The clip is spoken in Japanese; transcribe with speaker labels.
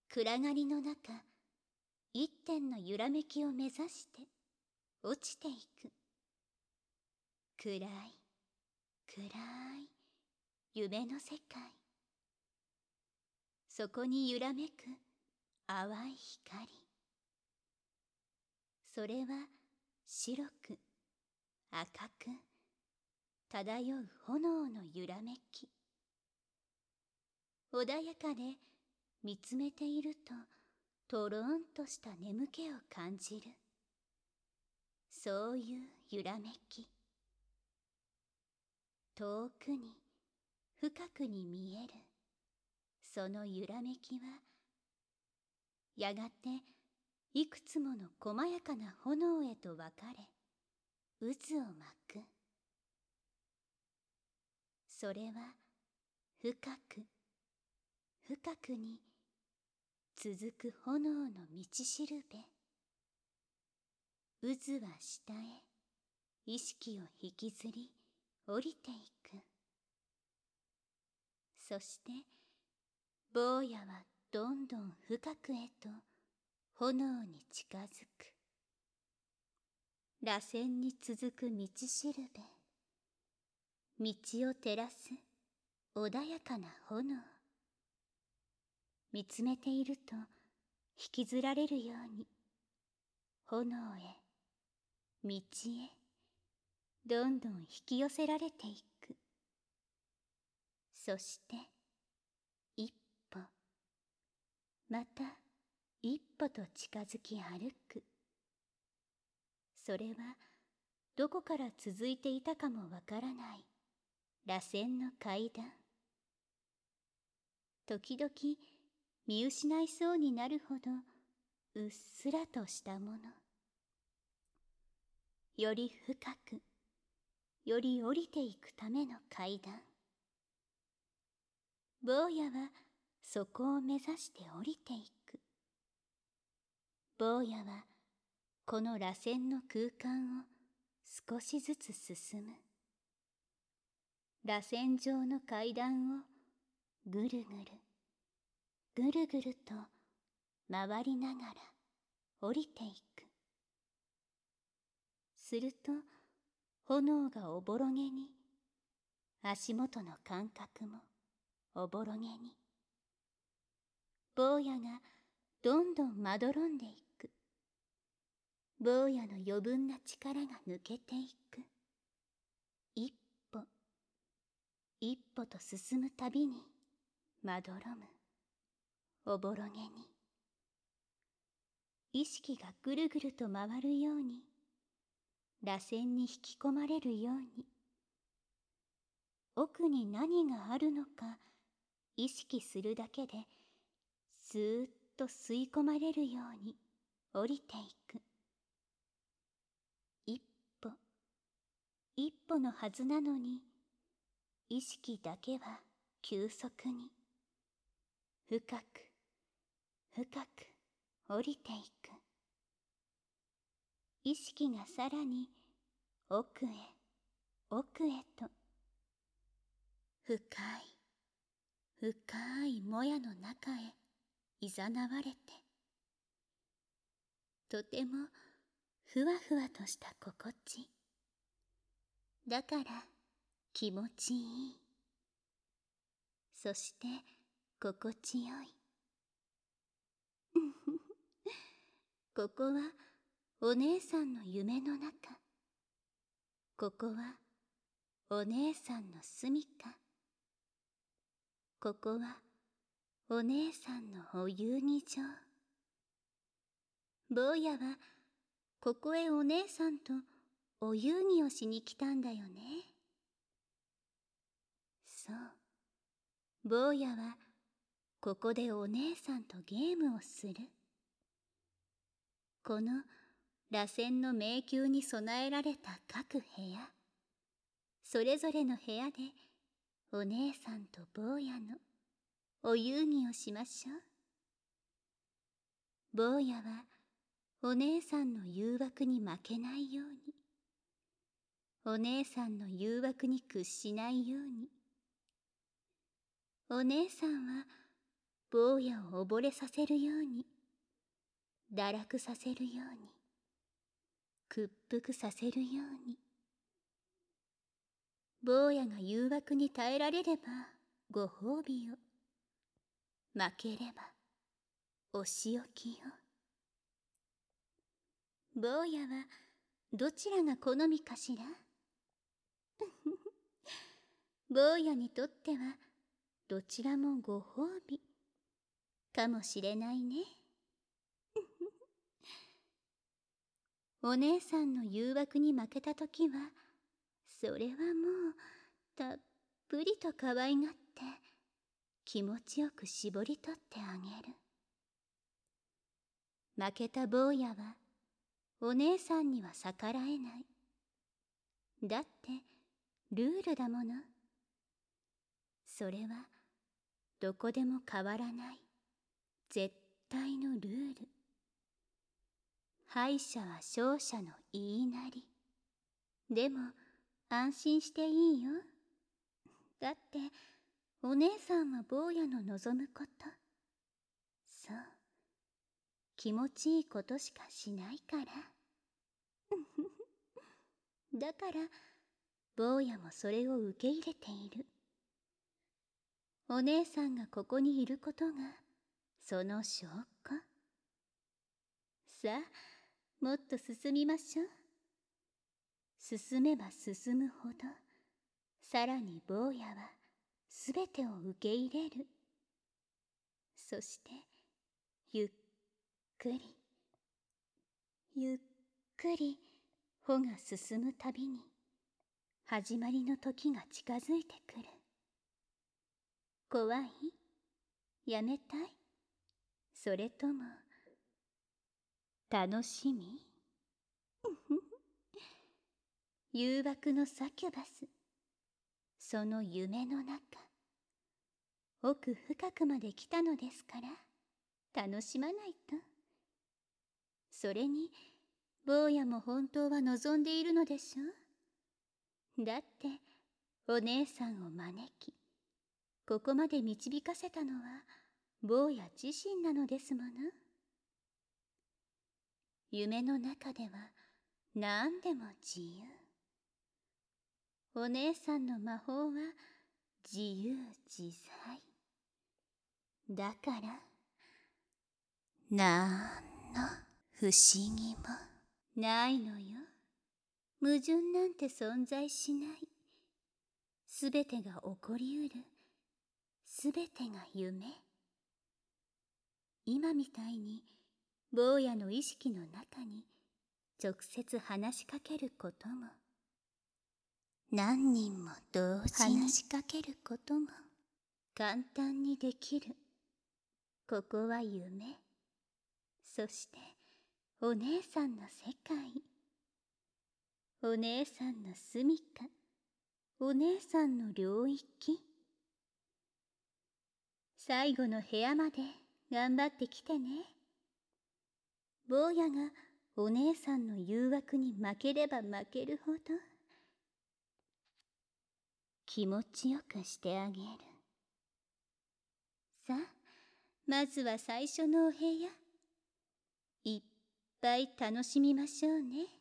Speaker 1: 暗がりの中、一点の揺らめきを目指して落ちていく。暗い、暗い夢の世界。そこに揺らめく淡い光。それは白く、赤く、漂う炎の揺らめき。穏やかで見つめていると、とろんとした眠気を感じる。そういう揺らめき。遠くに、深くに見える、その揺らめきは、やがていくつもの細やかな炎へと分かれ、渦を巻く。それは深く、深くに続く炎の道しるべ。渦は下へ意識を引きずり降りていく。そして坊やはどんどん深くへと炎に近づく。螺旋に続く道しるべ。道を照らす穏やかな炎。見つめていると引きずられるように、炎へ、道へ、どんどん引き寄せられていく。そして、一歩、また一歩と近づき歩く。それは、どこから続いていたかもわからない螺旋の階段。時々見失いそうになるほどうっすらとしたもの。より深く、より降りていくための階段。坊やはそこを目指して降りていく。坊やはこの螺旋の空間を少しずつ進む。螺旋状の階段をぐるぐる、ぐるぐると回りながら降りていく。すると炎がおぼろげに、足元の感覚もおぼろげに。坊やがどんどんまどろんでいく。坊やの余分な力が抜けていく。一歩、一歩と進むたびにまどろむ。おぼろげに。意識がぐるぐると回るように、螺旋に引き込まれるように。奥に何があるのか意識するだけで、スーッと吸い込まれるように降りていく。一歩、一歩のはずなのに、意識だけは急速に、深く、深く降りていく。意識がさらに奥へ、奥へと、深い、深いもやの中へいざなわれて、とてもふわふわとした心地。だから気持ちいい。そして心地よい。ここはお姉さんの夢の中。ここはお姉さんの住みか。ここはお姉さんのお遊戯場。坊やはここへお姉さんとお遊戯をしに来たんだよね。そう、坊やはここでお姉さんとゲームをする。この螺旋の迷宮に備えられた各部屋、それぞれの部屋でお姉さんと坊やのお遊戯をしましょう。坊やはお姉さんの誘惑に負けないように、お姉さんの誘惑に屈しないように、お姉さんは坊やを溺れさせるように、堕落させるように、屈服させるように。坊やが誘惑に耐えられればご褒美を、負ければお仕置きよ。坊やはどちらが好みかしら。坊やにとってはどちらもご褒美かもしれないね。お姉さんの誘惑に負けたときは、それはもうたっぷりと可愛がって気持ちよく絞り取ってあげる。負けた坊やはお姉さんには逆らえない。だってルールだもの。それはどこでも変わらない絶対のルール。敗者は勝者の言いなり。でも安心していいよ。だってお姉さんは坊やの望むこと、そう、気持ちいいことしかしないから。だから坊やもそれを受け入れている。お姉さんがここにいることがその証拠。さあ、もっと進みましょう。進めば進むほど、さらに坊やはすべてを受け入れる。そしてゆっくりゆっくり歩が進むたびに始まりの時が近づいてくる。怖い？やめたい？それとも楽しみ？誘惑のサキュバス、その夢の中、奥深くまで来たのですから楽しまないと。それに坊やも本当は望んでいるのでしょう。だってお姉さんを招きここまで導かせたのは坊や自身なのですもの。夢の中では何でも自由。お姉さんの魔法は自由自在だから、なんの不思議もないのよ。矛盾なんて存在しない。すべてが起こりうる。すべてが夢。今みたいに坊やの意識の中に直接話しかけることも、何人も同時に話しかけることも簡単にできる。ここは夢。そしてお姉さんの世界。お姉さんの住みか。お姉さんの領域。最後の部屋まで頑張ってきてね。坊やがお姉さんの誘惑に負ければ負けるほど気持ちよくしてあげる。さあ、まずは最初のお部屋、いっぱい楽しみましょうね。